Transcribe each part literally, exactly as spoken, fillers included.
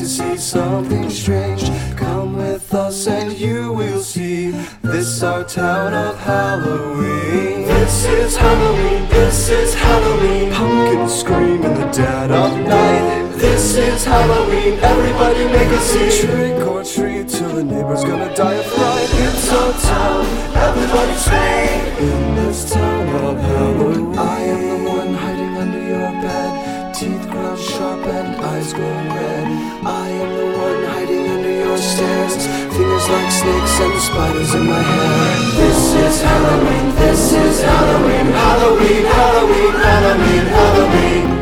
to see something strange, come with us and you will see. This our town of Halloween. This is Halloween, this is Halloween. Pumpkins scream in the dead of night. This is Halloween, everybody make a scene. Trick or treat till the neighbor's gonna die of fright. It's our town, everybody scream. In this town of Halloween, I am the one hiding under your bed, teeth ground sharp and eyes glowing red. I am the one hiding under your stairs, fingers like snakes and spiders in my hair. This is Halloween, this is Halloween, Halloween, Halloween, Halloween, Halloween.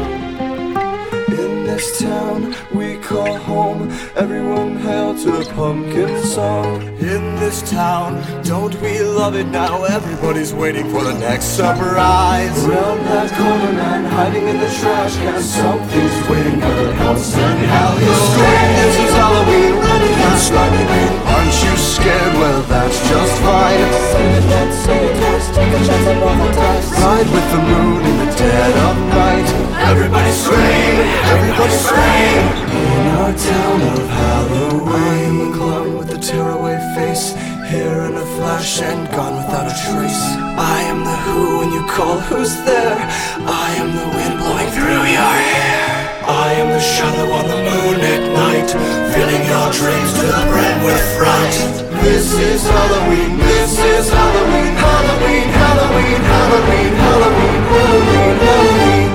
In this town we call home, everyone hail to the pumpkin song. In this town, don't we love it now, everybody's waiting for the next surprise. Around that corner man hiding in the trash can, something's waiting for the house and hell. You scream, this is Halloween, running and sliding in. Aren't you scared? Well, that's just fine. Say it once, say it twice, take a chance and roll the dice. Ride with the moon in the dead of night. Everybody scream, everybody scream. In our town of Halloween, I am the clown with the tearaway face, here in a flash and gone without a trace. I am the who when you call, who's there? I am the wind blowing through your hair. I am the shadow on the moon at night, filling your dreams to the brim with fright. This is Halloween, this is Halloween, Halloween, Halloween, Halloween, Halloween, Halloween, Halloween.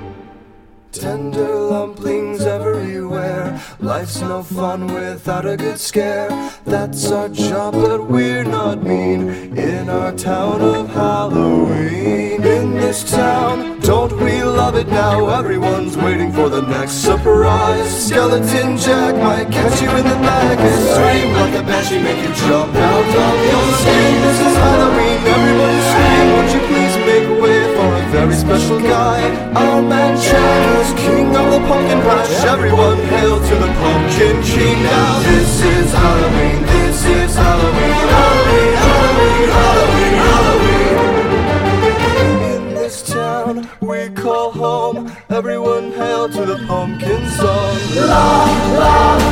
Tender lumplings everywhere, life's no fun without a good scare. That's our job, but we're not mean in our town of Halloween. In this town, don't we love it now, everyone's waiting for the next surprise. Skeleton Jack might catch you in the back and scream like a banshee, make you jump out of your skin. This is Halloween, everybody scream, would you please make way for a very special guy? Our man Jack is king of the pumpkin patch, everyone hail to the pumpkin king. Now this is Halloween, this is Halloween, Halloween, Halloween, Halloween, Halloween. In this town we call home, everyone hail to the pumpkin song. La la